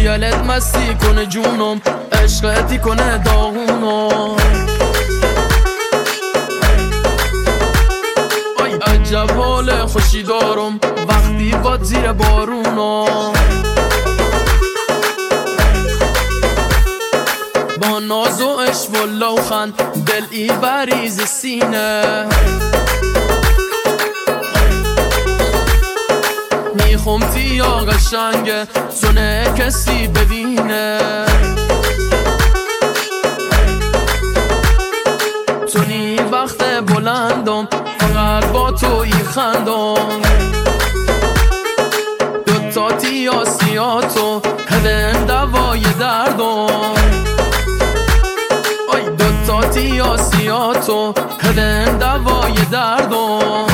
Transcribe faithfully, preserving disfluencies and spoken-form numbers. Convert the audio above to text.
خیالت مستی کنه جونم، عشقتی کنه داغونم. آی عجب حال خوشی دارم وقتی باد زیر بارونم. با ناز و عشق و لوخند دل ای بریز سینه. میخوام تیا قشنگه تونه کسی ببینه. تونی وقت بلندم فقط با توی خندم. دوتا تیا سیاتو هدن دوای دردم. آی دوتا تیا سیاتو هدن دوای دردم.